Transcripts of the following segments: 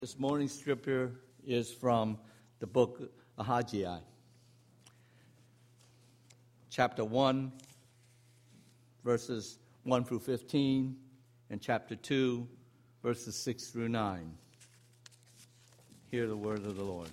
This morning's scripture is from the book of Haggai, chapter 1, verses 1 through 15, and chapter 2, verses 6 through 9. Hear the word of the Lord.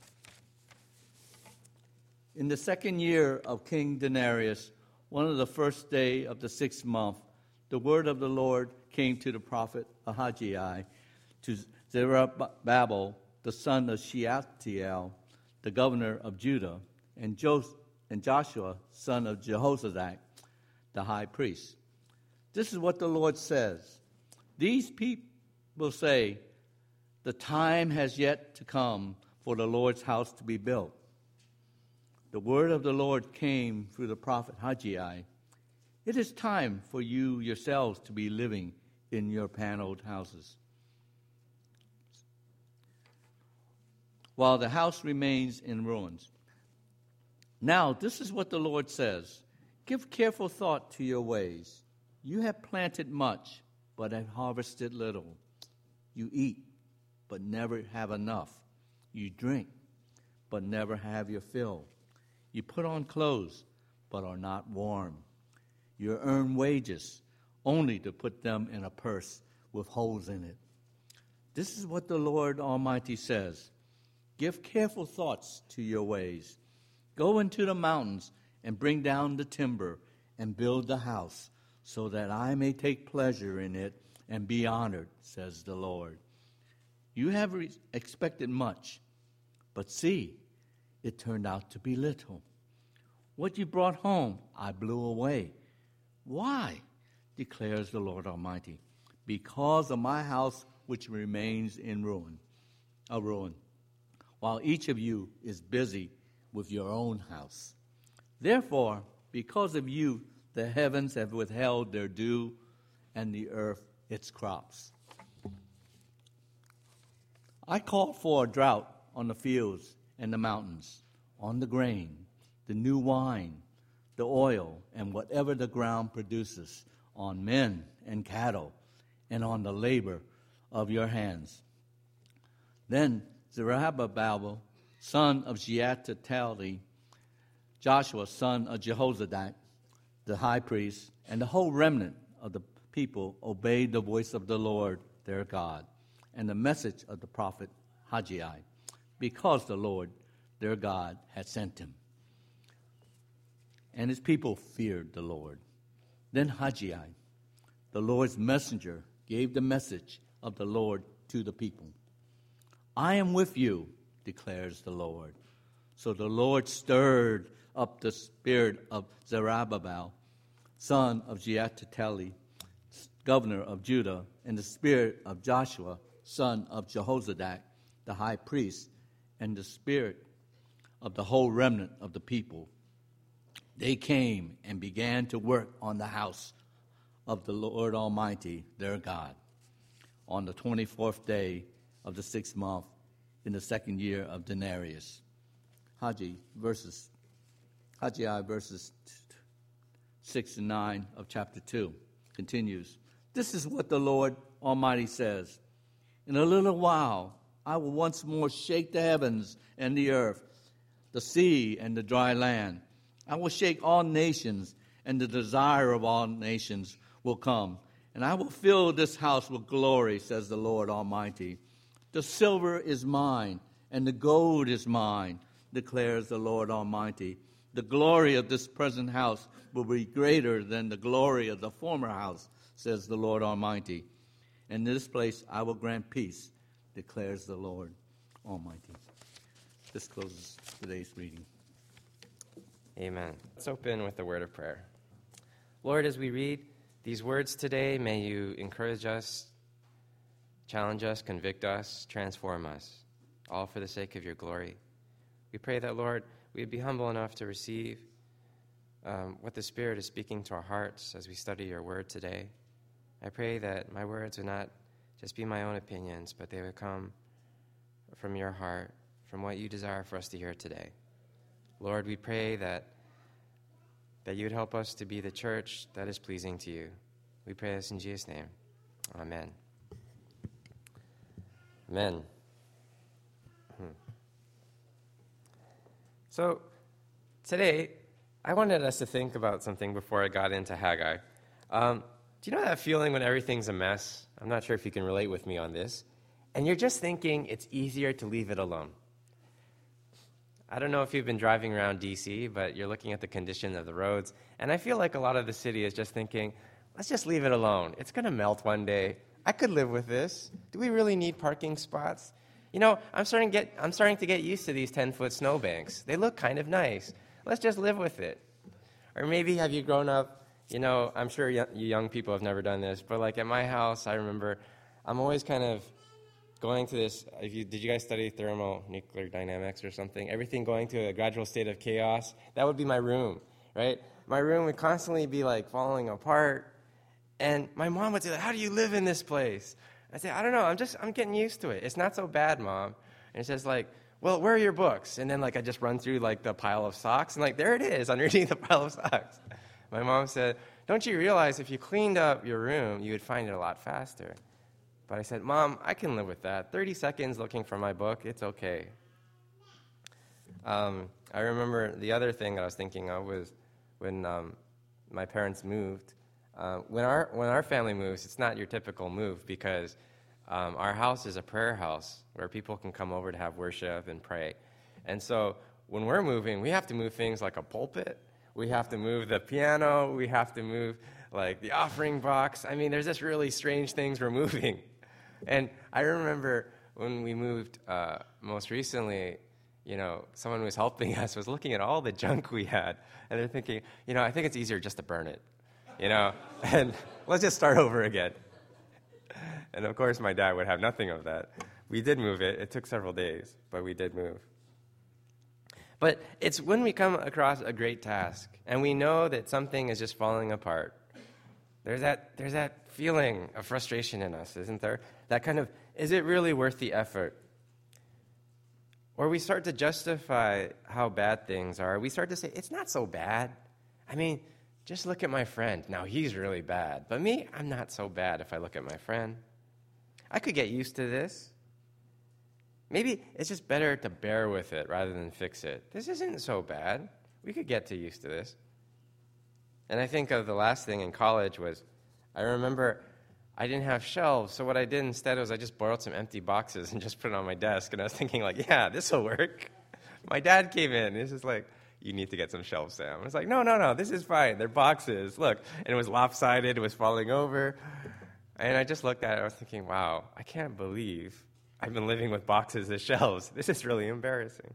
In the second year of King Darius, one of the first day of the 6th month, the word of the Lord came to the prophet Haggai, to Zerubbabel, the son of Shealtiel, the governor of Judah, and Joshua, son of Jehozadak, the high priest. This is what the Lord says. These people say, the time has yet to come for the Lord's house to be built. The word of the Lord came through the prophet Haggai. It is time for you yourselves to be living in your paneled houses, while the house remains in ruins. Now, this is what the Lord says. Give careful thought to your ways. You have planted much, but have harvested little. You eat, but never have enough. You drink, but never have your fill. You put on clothes, but are not warm. You earn wages, only to put them in a purse with holes in it. This is what the Lord Almighty says. Give careful thoughts to your ways. Go into the mountains and bring down the timber and build the house, so that I may take pleasure in it and be honored, says the Lord. You have expected much, but see, it turned out to be little. What you brought home, I blew away. Why? Declares the Lord Almighty. Because of my house which remains in ruin, while each of you is busy with your own house. Therefore, because of you, the heavens have withheld their dew, and the earth its crops. I call for a drought on the fields and the mountains, on the grain, the new wine, the oil, and whatever the ground produces, on men and cattle, and on the labor of your hands. Then Zerubbabel, son of Shealtiel, Joshua, son of Jehozadak, the high priest, and the whole remnant of the people obeyed the voice of the Lord their God and the message of the prophet Haggai, because the Lord their God had sent him. And his people feared the Lord. Then Haggai, the Lord's messenger, gave the message of the Lord to the people. I am with you, declares the Lord. So the Lord stirred up the spirit of Zerubbabel, son of Shealtiel, governor of Judah, and the spirit of Joshua, son of Jehozadak, the high priest, and the spirit of the whole remnant of the people. They came and began to work on the house of the Lord Almighty, their God, on the 24th day of the 6th month in the second year of Darius. Haggai verses 6 and 9 of chapter 2 continues. This is what the Lord Almighty says. In a little while, I will once more shake the heavens and the earth, the sea and the dry land. I will shake all nations, and the desire of all nations will come. And I will fill this house with glory, says the Lord Almighty. The silver is mine, and the gold is mine, declares the Lord Almighty. The glory of this present house will be greater than the glory of the former house, says the Lord Almighty. In this place I will grant peace, declares the Lord Almighty. This closes today's reading. Amen. Let's open with a word of prayer. Lord, as we read these words today, may you encourage us, challenge us, convict us, transform us, all for the sake of your glory. We pray that, Lord, we'd be humble enough to receive what the Spirit is speaking to our hearts as we study your word today. I pray that my words would not just be my own opinions, but they would come from your heart, from what you desire for us to hear today. Lord, we pray that you would help us to be the church that is pleasing to you. We pray this in Jesus' name. Amen. Amen. So today, I wanted us to think about something before I got into Haggai. Do you know that feeling when everything's a mess? I'm not sure if you can relate with me on this. And you're just thinking it's easier to leave it alone. I don't know if you've been driving around D.C., but you're looking at the condition of the roads, and I feel like a lot of the city is just thinking, let's just leave it alone. It's going to melt one day. I could live with this. Do we really need parking spots? You know, I'm starting to get used to these 10-foot snowbanks. They look kind of nice. Let's just live with it. Or maybe have you grown up, you know, I'm sure you young people have never done this, but like at my house, I remember I'm always kind of going to this, did you guys study thermonuclear dynamics or something? Everything going to a gradual state of chaos. That would be my room, right? My room would constantly be like falling apart. And my mom would say, how do you live in this place? I'd say, I don't know, I'm getting used to it. It's not so bad, Mom. And it says like, well, where are your books? And then like I just run through like the pile of socks, and like there it is underneath the pile of socks. My mom said, don't you realize if you cleaned up your room, you would find it a lot faster? But I said, Mom, I can live with that. 30 seconds looking for my book, it's okay. I remember the other thing that I was thinking of was when my parents moved. When our family moves, it's not your typical move because our house is a prayer house where people can come over to have worship and pray. And so when we're moving, we have to move things like a pulpit. We have to move the piano. We have to move like the offering box. I mean, there's just really strange things we're moving. And I remember when we moved most recently, you know, someone who was helping us was looking at all the junk we had. And they're thinking, you know, I think it's easier just to burn it, you know, and let's just start over again. And of course, my dad would have nothing of that. We did move it. It took several days, but we did move. But it's when we come across a great task and we know that something is just falling apart, there's that feeling of frustration in us, isn't there? That kind of, is it really worth the effort? Or we start to justify how bad things are. We start to say, it's not so bad. I mean, just look at my friend. Now, he's really bad. But me, I'm not so bad if I look at my friend. I could get used to this. Maybe it's just better to bear with it rather than fix it. This isn't so bad. We could get used to this. And I think of the last thing in college was, I remember I didn't have shelves, so what I did instead was I just borrowed some empty boxes and just put it on my desk, and I was thinking like, yeah, this will work. My dad came in, and he's just like, you need to get some shelves, Sam. I was like, no, this is fine. They're boxes. Look, and it was lopsided, it was falling over. And I just looked at it, I was thinking, wow, I can't believe I've been living with boxes as shelves. This is really embarrassing.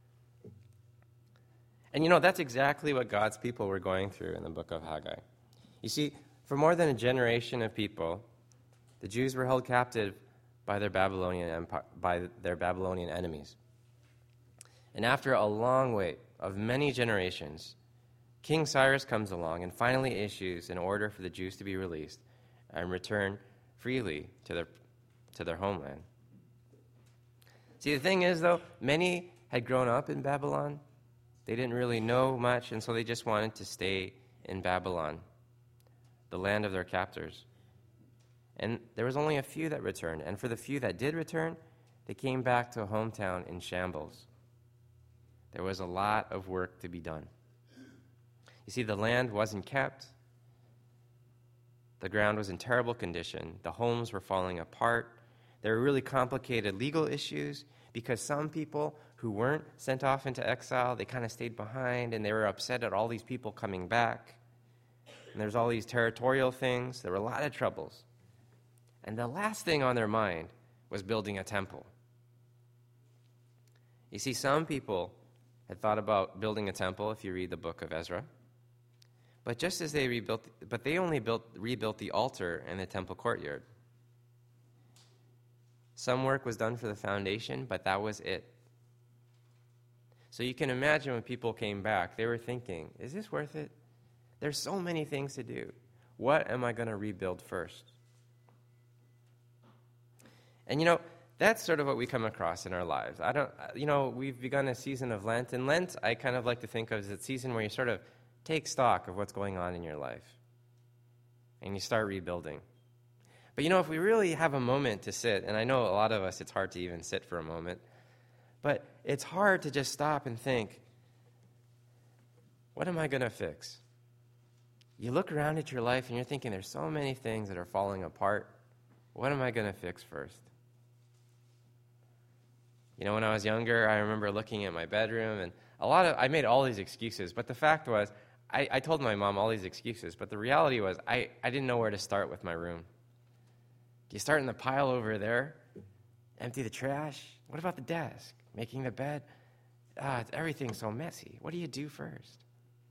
And you know, that's exactly what God's people were going through in the book of Haggai. You see, for more than a generation of people, the Jews were held captive by their Babylonian enemies. And after a long wait of many generations, King Cyrus comes along and finally issues an order for the Jews to be released and return freely to their homeland. See, the thing is, though, many had grown up in Babylon. They didn't really know much, and so they just wanted to stay in Babylon, the land of their captors. And there was only a few that returned, and for the few that did return, they came back to a hometown in shambles. There was a lot of work to be done. You see, the land wasn't kept. The ground was in terrible condition. The homes were falling apart. There were really complicated legal issues because some people who weren't sent off into exile, they kind of stayed behind, and they were upset at all these people coming back. And there's all these territorial things. There were a lot of troubles. And the last thing on their mind was building a temple. You see, some people had thought about building a temple if you read the book of Ezra. But just as they only rebuilt the altar and the temple courtyard. Some work was done for the foundation, but that was it. So you can imagine when people came back, they were thinking, is this worth it? There's so many things to do. What am I going to rebuild first? And you know, that's sort of what we come across in our lives. We've begun a season of Lent, and Lent I kind of like to think of as a season where you sort of take stock of what's going on in your life, and you start rebuilding. But you know, if we really have a moment to sit, and I know a lot of us, it's hard to even sit for a moment, But it's hard to just stop and think, what am I going to fix? You look around at your life and you're thinking there's so many things that are falling apart. What am I going to fix first? You know, when I was younger, I remember looking at my bedroom, and I made all these excuses. But the fact was, I told my mom all these excuses. But the reality was, I didn't know where to start with my room. Do you start in the pile over there? Empty the trash? What about the desk? Making the bed? Everything's so messy. What do you do first?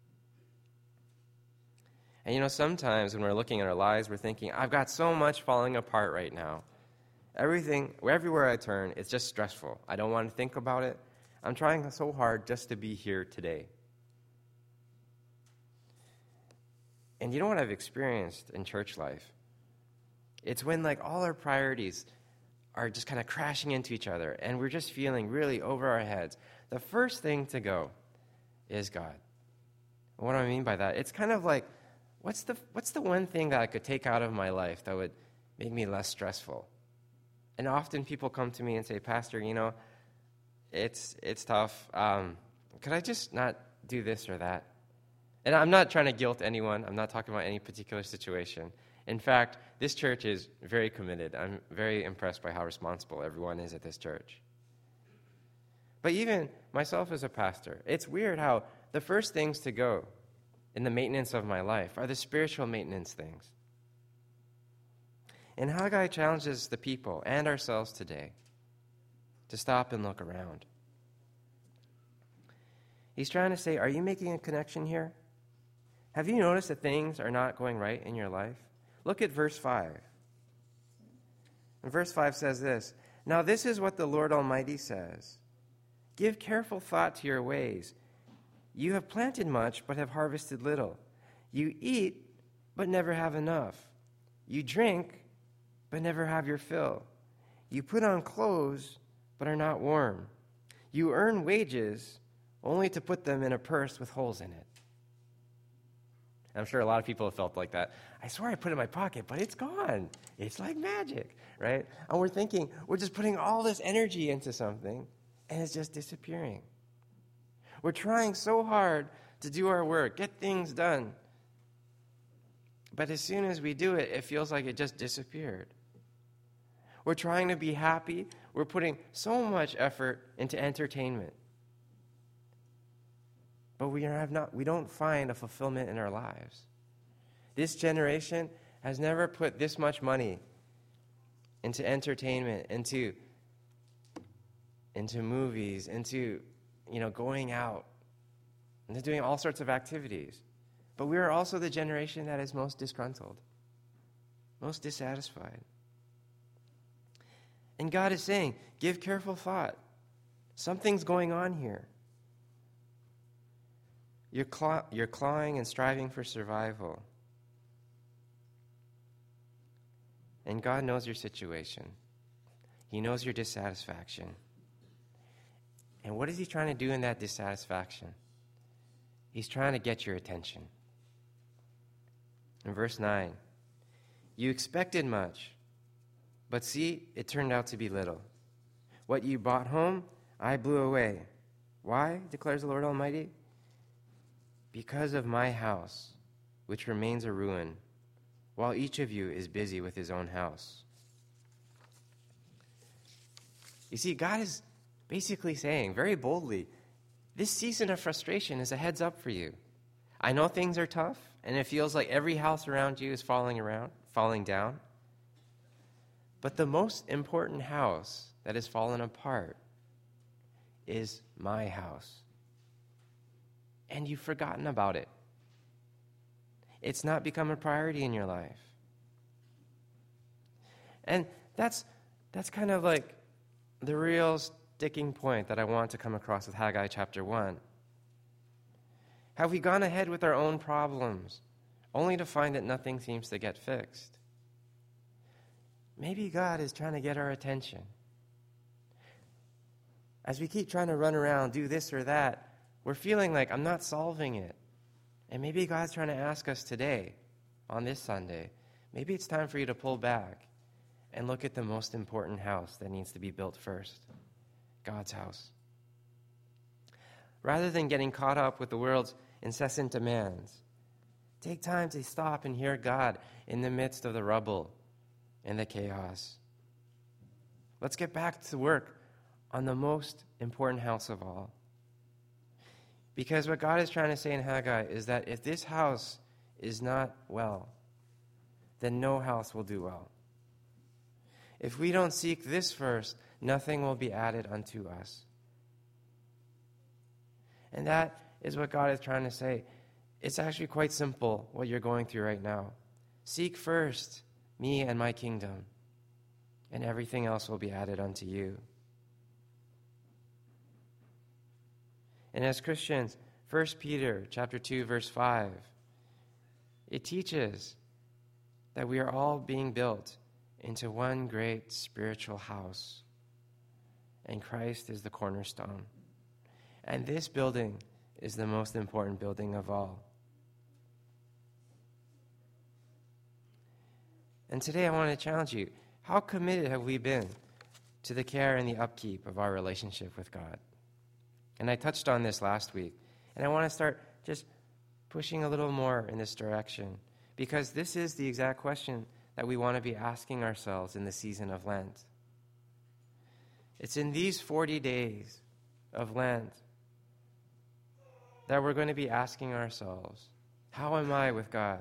And you know, sometimes when we're looking at our lives, we're thinking, I've got so much falling apart right now. Everywhere I turn, it's just stressful. I don't want to think about it. I'm trying so hard just to be here today. And you know what I've experienced in church life? It's when like all our priorities are just kind of crashing into each other, and we're just feeling really over our heads. The first thing to go is God. What do I mean by that? It's kind of like, what's the one thing that I could take out of my life that would make me less stressful? And often people come to me and say, Pastor, you know, it's tough. Could I just not do this or that? And I'm not trying to guilt anyone. I'm not talking about any particular situation. In fact, this church is very committed. I'm very impressed by how responsible everyone is at this church. But even myself as a pastor, it's weird how the first things to go in the maintenance of my life are the spiritual maintenance things. And Haggai challenges the people and ourselves today to stop and look around. He's trying to say, are you making a connection here? Have you noticed that things are not going right in your life? Look at verse 5. And verse 5 says this, now this is what the Lord Almighty says. Give careful thought to your ways. You have planted much, but have harvested little. You eat, but never have enough. You drink, but never have your fill. You put on clothes, but are not warm. You earn wages, only to put them in a purse with holes in it. I'm sure a lot of people have felt like that. I swear I put it in my pocket, but it's gone. It's like magic, right? And we're thinking, we're just putting all this energy into something, and it's just disappearing. We're trying so hard to do our work, get things done. But as soon as we do it, it feels like it just disappeared. We're trying to be happy. We're putting so much effort into entertainment. But we don't find a fulfillment in our lives. This generation has never put this much money into entertainment, into movies, into going out, into doing all sorts of activities. But we are also the generation that is most disgruntled, most dissatisfied. And God is saying, give careful thought. Something's going on here. You're clawing and striving for survival. And God knows your situation. He knows your dissatisfaction. And what is he trying to do in that dissatisfaction? He's trying to get your attention. In verse 9, you expected much, but see, it turned out to be little. What you brought home, I blew away. Why, declares the Lord Almighty? Because of my house, which remains a ruin, while each of you is busy with his own house. You see, God is basically saying very boldly, this season of frustration is a heads up for you. I know things are tough, and it feels like every house around you is falling down. But the most important house that has fallen apart is my house. And you've forgotten about it. It's not become a priority in your life. And that's kind of like the real sticking point that I want to come across with Haggai chapter 1. Have we gone ahead with our own problems, only to find that nothing seems to get fixed? Maybe God is trying to get our attention. As we keep trying to run around, do this or that, we're feeling like I'm not solving it. And maybe God's trying to ask us today, on this Sunday, maybe it's time for you to pull back and look at the most important house that needs to be built first, God's house. rather than getting caught up with the world's incessant demands. Take time to stop and hear God in the midst of the rubble and the chaos. Let's get back to work on the most important house of all. Because what God is trying to say in Haggai is that if this house is not well, then no house will do well. If we don't seek this first, nothing will be added unto us. And that is what God is trying to say. It's actually quite simple, what you're going through right now. Seek first me and my kingdom, and everything else will be added unto you. And as Christians, 1 Peter chapter 2, verse 5, it teaches that we are all being built into one great spiritual house, and Christ is the cornerstone. And this building is the most important building of all. And today I want to challenge you. How committed have we been to the care and the upkeep of our relationship with God? And I touched on this last week. And I want to start just pushing a little more in this direction, because this is the exact question that we want to be asking ourselves in the season of Lent. It's in these 40 days of Lent that we're going to be asking ourselves, how am I with God?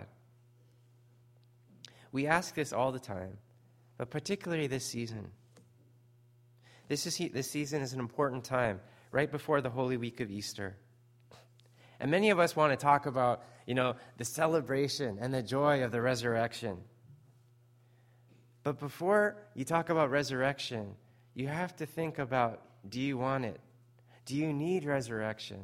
We ask this all the time, but particularly this season. This season is an important time, right before the Holy Week of Easter. And many of us want to talk about, the celebration and the joy of the resurrection. But before you talk about resurrection, you have to think about, do you want it? Do you need resurrection?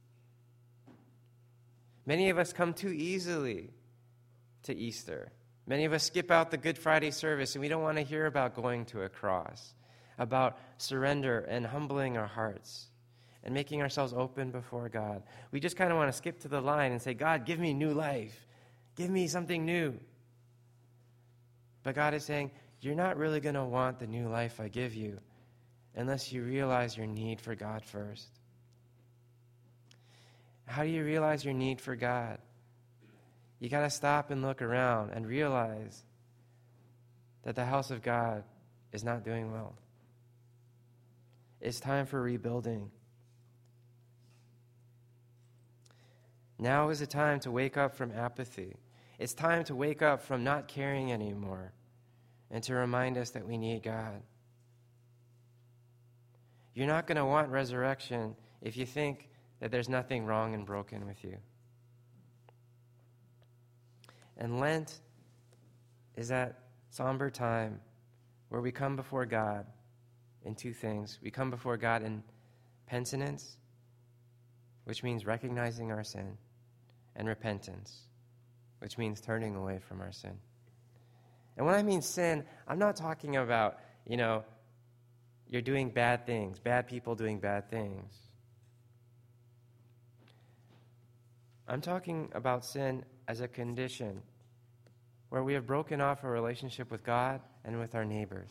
Many of us come too easily to Easter. Many of us skip out the Good Friday service, and we don't want to hear about going to a cross, about surrender and humbling our hearts and making ourselves open before God. We just kind of want to skip to the line and say, God, give me new life. Give me something new. But God is saying, you're not really going to want the new life I give you unless you realize your need for God first. How do you realize your need for God? You got to stop and look around and realize that the house of God is not doing well. It's time for rebuilding. Now is the time to wake up from apathy. It's time to wake up from not caring anymore and to remind us that we need God. You're not going to want resurrection if you think that there's nothing wrong and broken with you. And Lent is that somber time where we come before God in two things. We come before God in penitence, which means recognizing our sin, and repentance, which means turning away from our sin. And when I mean sin, I'm not talking about, you're doing bad things, bad people doing bad things. I'm talking about sin as a condition where we have broken off a relationship with God and with our neighbors.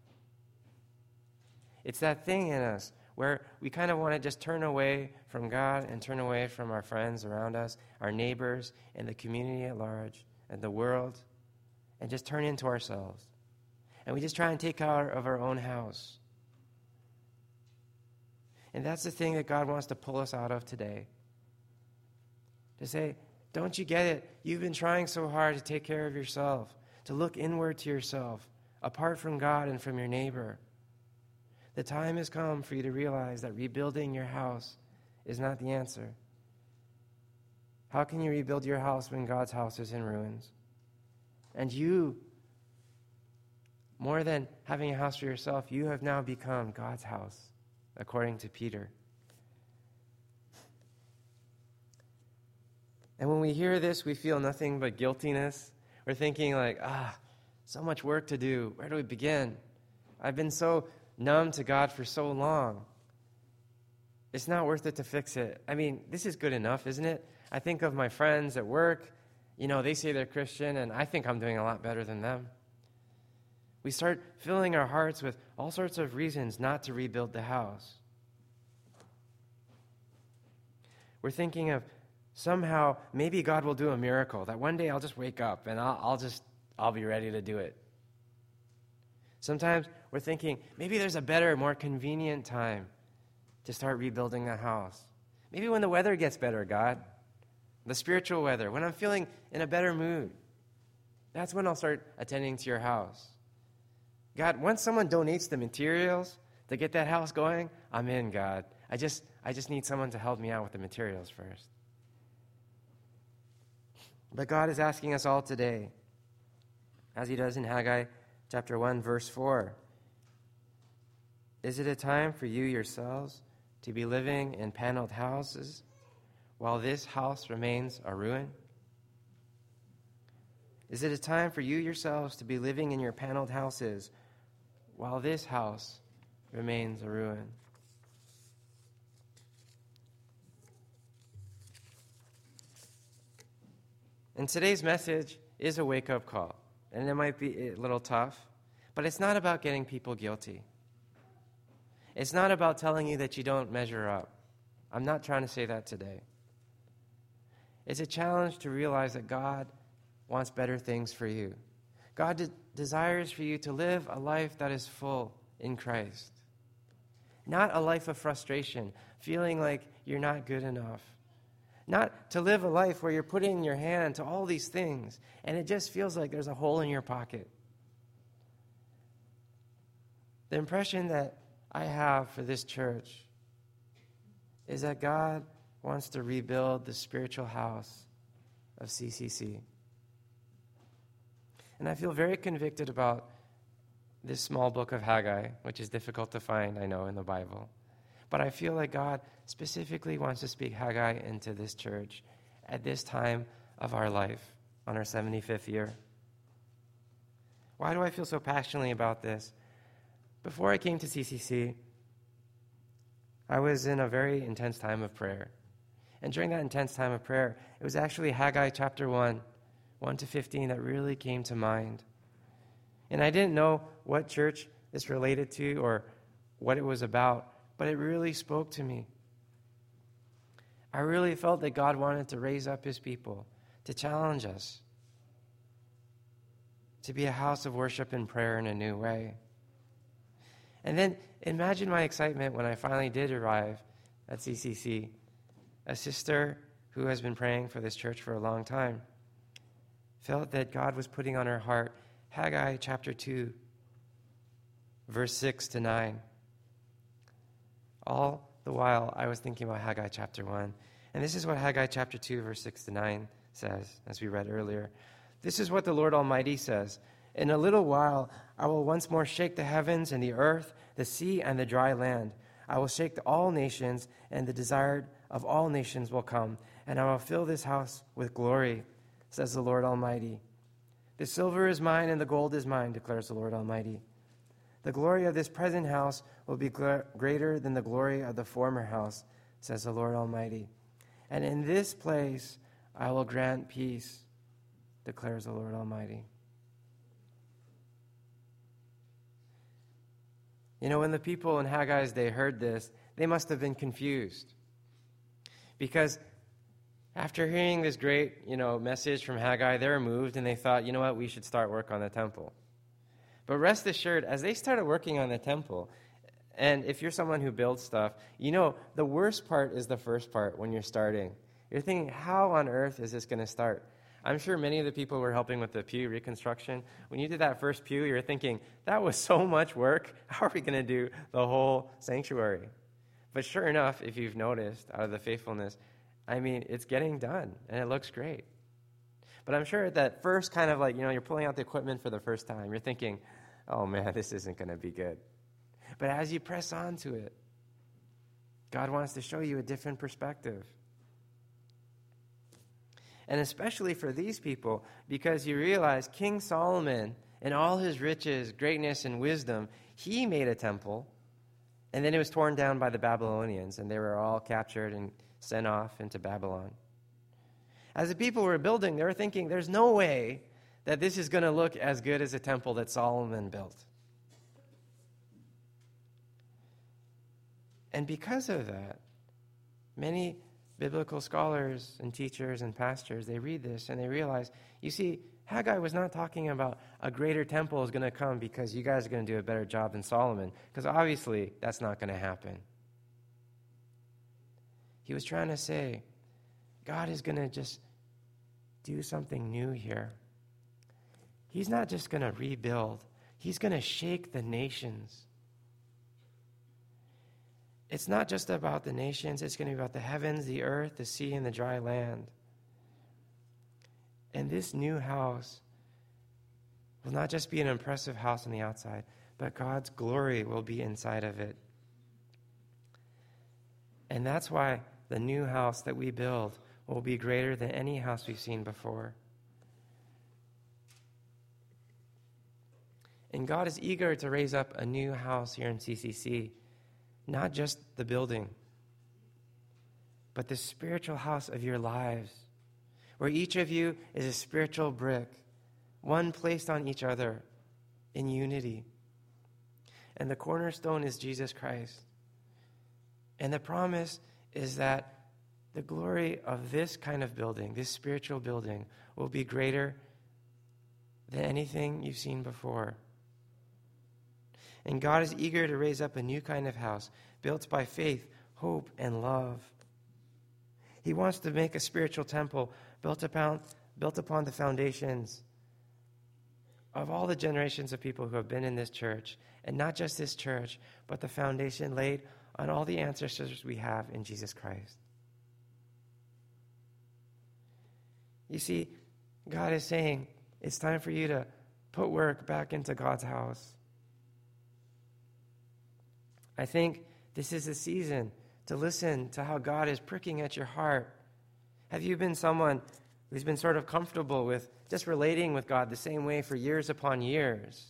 It's that thing in us where we kind of want to just turn away from God and turn away from our friends around us, our neighbors, and the community at large, and the world, and just turn into ourselves. And we just try and take care of our own house. And that's the thing that God wants to pull us out of today. To say, don't you get it? You've been trying so hard to take care of yourself, to look inward to yourself, apart from God and from your neighbor. The time has come for you to realize that rebuilding your house is not the answer. How can you rebuild your house when God's house is in ruins? And you, more than having a house for yourself, you have now become God's house, according to Peter. And when we hear this, we feel nothing but guiltiness. We're thinking like, so much work to do. Where do we begin? I've been so numb to God for so long. It's not worth it to fix it. I mean, this is good enough, isn't it? I think of my friends at work. They say they're Christian, and I think I'm doing a lot better than them. We start filling our hearts with all sorts of reasons not to rebuild the house. we're thinking of somehow maybe God will do a miracle, that one day I'll just wake up and I'll be ready to do it. Sometimes we're thinking maybe there's a better, more convenient time to start rebuilding the house. Maybe when the weather gets better, God, the spiritual weather, when I'm feeling in a better mood, that's when I'll start attending to your house. God, once someone donates the materials to get that house going, I'm in, God. I just need someone to help me out with the materials first. But God is asking us all today, as he does in Haggai chapter 1, verse 4, is it a time for you yourselves to be living in paneled houses while this house remains a ruin? Is it a time for you yourselves to be living in your paneled houses while this house remains a ruin? And today's message is a wake-up call, and it might be a little tough, but it's not about getting people guilty. It's not about telling you that you don't measure up. I'm not trying to say that today. It's a challenge to realize that God wants better things for you. God desires for you to live a life that is full in Christ. Not a life of frustration, feeling like you're not good enough. Not to live a life where you're putting your hand to all these things and it just feels like there's a hole in your pocket. The impression that I have for this church is that God wants to rebuild the spiritual house of CCC. And I feel very convicted about this small book of Haggai, which is difficult to find, I know, in the Bible. But I feel like God specifically wants to speak Haggai into this church at this time of our life, on our 75th year. Why do I feel so passionately about this? Before I came to CCC, I was in a very intense time of prayer. And during that intense time of prayer, it was actually Haggai chapter 1 to 15, that really came to mind. And I didn't know what church this related to or what it was about, but it really spoke to me. I really felt that God wanted to raise up his people, to challenge us, to be a house of worship and prayer in a new way. And then imagine my excitement when I finally did arrive at CCC. A sister who has been praying for this church for a long time felt that God was putting on her heart Haggai chapter 2, verse 6 to 9. All the while, I was thinking about Haggai chapter 1. And this is what Haggai chapter 2, verse 6 to 9 says, as we read earlier. This is what the Lord Almighty says. In a little while, I will once more shake the heavens and the earth, the sea and the dry land. I will shake all nations, and the desired of all nations will come. And I will fill this house with glory, says the Lord Almighty. The silver is mine and the gold is mine, declares the Lord Almighty. The glory of this present house will be greater than the glory of the former house, says the Lord Almighty. And in this place I will grant peace, declares the Lord Almighty. You know, when the people in Haggai's day heard this, they must have been confused. Because after hearing this great, message from Haggai, they were moved and they thought, you know what, we should start work on the temple. But rest assured, as they started working on the temple, and if you're someone who builds stuff, the worst part is the first part when you're starting. You're thinking, how on earth is this going to start? I'm sure many of the people who were helping with the pew reconstruction, when you did that first pew, you're thinking, that was so much work. How are we going to do the whole sanctuary? But sure enough, if you've noticed, out of the faithfulness, it's getting done, and it looks great. But I'm sure at that first kind of you're pulling out the equipment for the first time, you're thinking, oh man, this isn't going to be good. But as you press on to it, God wants to show you a different perspective. And especially for these people, because you realize King Solomon, in all his riches, greatness, and wisdom, he made a temple, and then it was torn down by the Babylonians, and they were all captured and sent off into Babylon. As the people were building, they were thinking, there's no way that this is going to look as good as a temple that Solomon built. And because of that, many biblical scholars and teachers and pastors, they read this and they realize, you see, Haggai was not talking about a greater temple is going to come because you guys are going to do a better job than Solomon, because obviously that's not going to happen. He was trying to say, God is going to just do something new here. He's not just going to rebuild. He's going to shake the nations. It's not just about the nations. It's going to be about the heavens, the earth, the sea, and the dry land. And this new house will not just be an impressive house on the outside, but God's glory will be inside of it. And that's why the new house that we build will be greater than any house we've seen before. And God is eager to raise up a new house here in CCC, not just the building, but the spiritual house of your lives, where each of you is a spiritual brick, one placed on each other in unity. And the cornerstone is Jesus Christ. And the promise is that the glory of this kind of building, this spiritual building, will be greater than anything you've seen before. And God is eager to raise up a new kind of house, built by faith, hope, and love. He wants to make a spiritual temple built upon the foundations of all the generations of people who have been in this church, and not just this church, but the foundation laid on all the ancestors we have in Jesus Christ. You see, God is saying, it's time for you to put work back into God's house. I think this is a season to listen to how God is pricking at your heart. Have you been someone who's been sort of comfortable with just relating with God the same way for years upon years?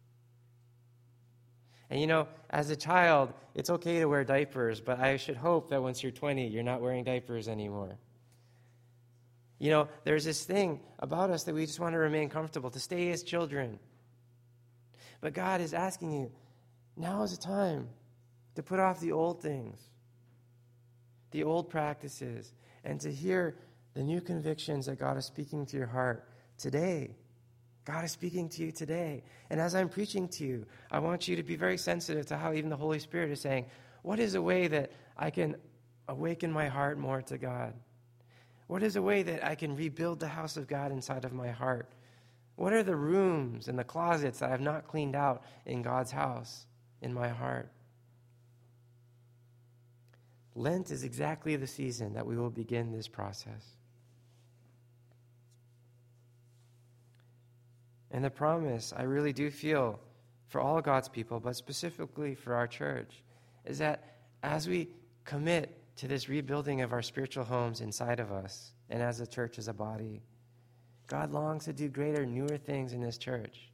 And you know, as a child, it's okay to wear diapers, but I should hope that once you're 20, you're not wearing diapers anymore. You know, there's this thing about us that we just want to remain comfortable, to stay as children. But God is asking you, now is the time to put off the old things, the old practices, and to hear the new convictions that God is speaking to your heart today. God is speaking to you today. And as I'm preaching to you, I want you to be very sensitive to how even the Holy Spirit is saying, what is a way that I can awaken my heart more to God? What is a way that I can rebuild the house of God inside of my heart? What are the rooms and the closets that I have not cleaned out in God's house, in my heart? Lent is exactly the season that we will begin this process. And the promise, I really do feel, for all God's people, but specifically for our church, is that as we commit to this rebuilding of our spiritual homes inside of us, and as a church, as a body, God longs to do greater, newer things in this church.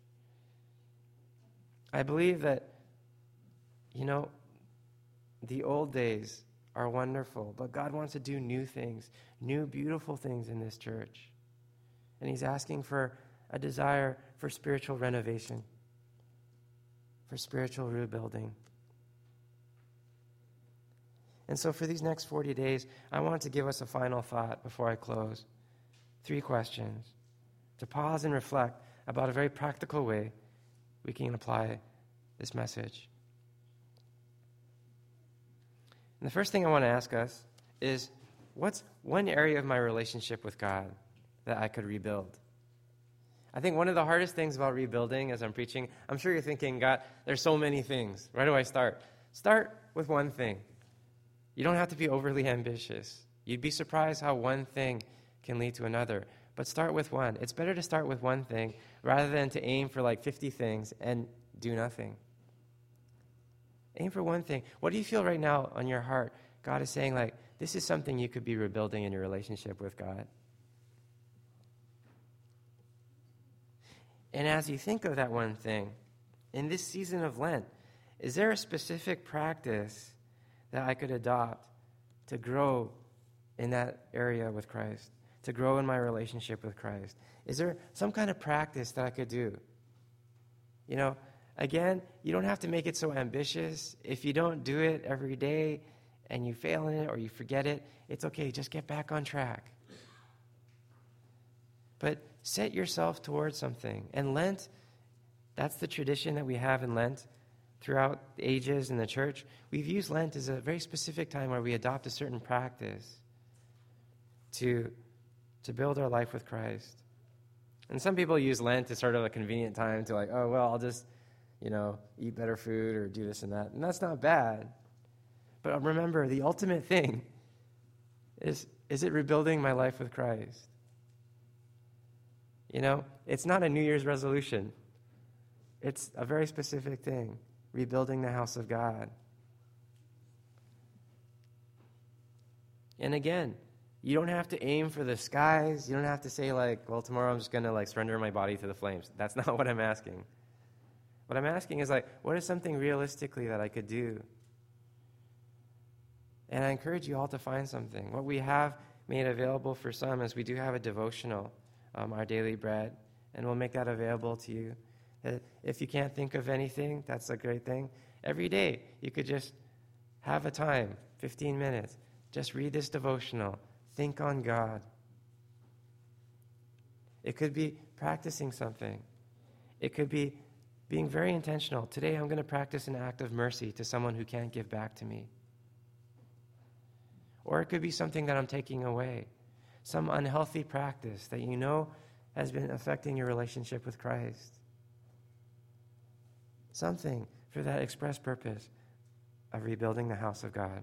I believe that, you know, the old days are wonderful, but God wants to do new things, new beautiful things in this church. And he's asking for a desire for spiritual renovation, for spiritual rebuilding. And so for these next 40 days, I want to give us a final thought before I close. 3 questions to pause and reflect about a very practical way we can apply this message. And the first thing I want to ask us is, what's one area of my relationship with God that I could rebuild? I think one of the hardest things about rebuilding as I'm preaching, I'm sure you're thinking, God, there's so many things. Where do I start? Start with one thing. You don't have to be overly ambitious. You'd be surprised how one thing can lead to another. But start with one. It's better to start with one thing rather than to aim for like 50 things and do nothing. Aim for one thing. What do you feel right now on your heart? God is saying, like, this is something you could be rebuilding in your relationship with God. And as you think of that one thing, in this season of Lent, is there a specific practice that I could adopt to grow in that area with Christ, to grow in my relationship with Christ? Is there some kind of practice that I could do? You know, again, you don't have to make it so ambitious. If you don't do it every day and you fail in it or you forget it, it's okay. Just get back on track. But set yourself towards something. And Lent, that's the tradition that we have in Lent throughout the ages in the church. We've used Lent as a very specific time where we adopt a certain practice to build our life with Christ. And some people use Lent as sort of a convenient time to like, oh, well, I'll just, eat better food or do this and that. And that's not bad. But remember, the ultimate thing is it rebuilding my life with Christ? It's not a New Year's resolution. It's a very specific thing, rebuilding the house of God. And again, you don't have to aim for the skies. You don't have to say well, tomorrow I'm just going to surrender my body to the flames. That's not what I'm asking. What I'm asking is what is something realistically that I could do? And I encourage you all to find something. What we have made available for some is we do have a devotional, Our Daily Bread, and we'll make that available to you. If you can't think of anything, that's a great thing. Every day, you could just have a time, 15 minutes, just read this devotional, think on God. It could be practicing something. It could be being very intentional. Today, I'm going to practice an act of mercy to someone who can't give back to me. Or it could be something that I'm taking away, some unhealthy practice that has been affecting your relationship with Christ. Something for that express purpose of rebuilding the house of God.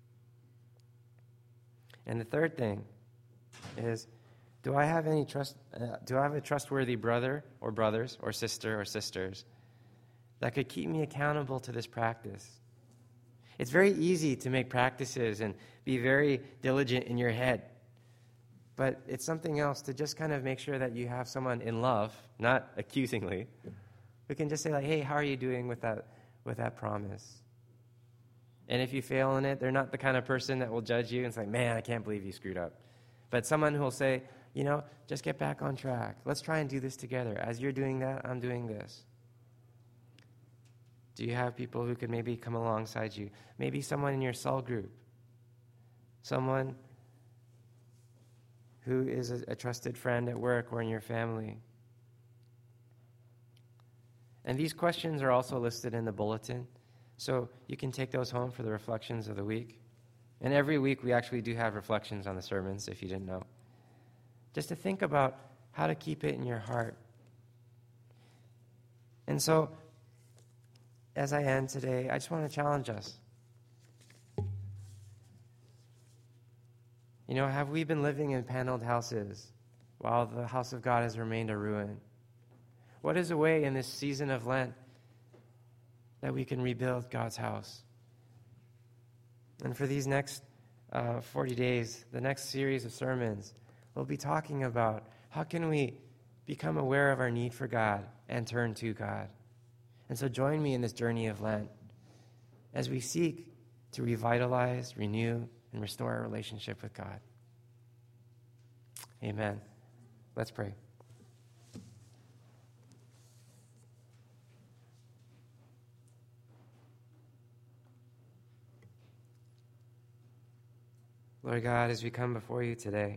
And the third thing is, do I have a trustworthy brother or brothers or sister or sisters that could keep me accountable to this practice? It's very easy to make practices and be very diligent in your head. But it's something else to just kind of make sure that you have someone in love, not accusingly, who can just say hey, how are you doing with that promise? And if you fail in it, they're not the kind of person that will judge you and say, man, I can't believe you screwed up. But someone who will say, just get back on track. Let's try and do this together. As you're doing that, I'm doing this. Do you have people who could maybe come alongside you? Maybe someone in your cell group. Someone who is a trusted friend at work or in your family. And these questions are also listed in the bulletin, so you can take those home for the reflections of the week. And every week we actually do have reflections on the sermons, if you didn't know. Just to think about how to keep it in your heart. And so, as I end today, I just want to challenge us. Have we been living in paneled houses while the house of God has remained a ruin? What is a way in this season of Lent that we can rebuild God's house? And for these next 40 days, the next series of sermons, we'll be talking about how can we become aware of our need for God and turn to God. And so join me in this journey of Lent as we seek to revitalize, renew, and restore our relationship with God. Amen. Let's pray. Lord God, as we come before you today,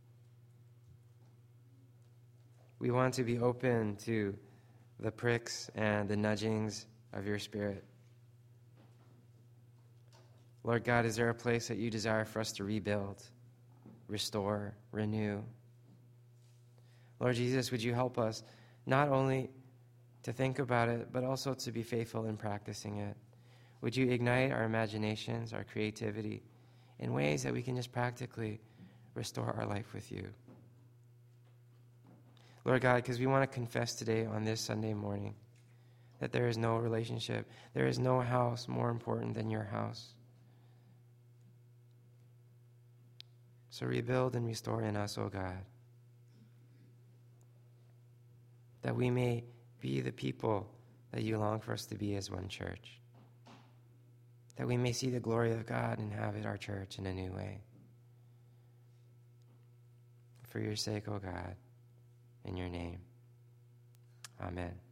we want to be open to the pricks and the nudgings of your Spirit. Lord God, is there a place that you desire for us to rebuild, restore, renew? Lord Jesus, would you help us not only to think about it, but also to be faithful in practicing it? Would you ignite our imaginations, our creativity, in ways that we can just practically restore our life with you? Lord God, because we want to confess today on this Sunday morning that there is no relationship, there is no house more important than your house. So rebuild and restore in us, O God, that we may be the people that you long for us to be as one church, that we may see the glory of God and inhabit our church in a new way. For your sake, O God, in your name. Amen.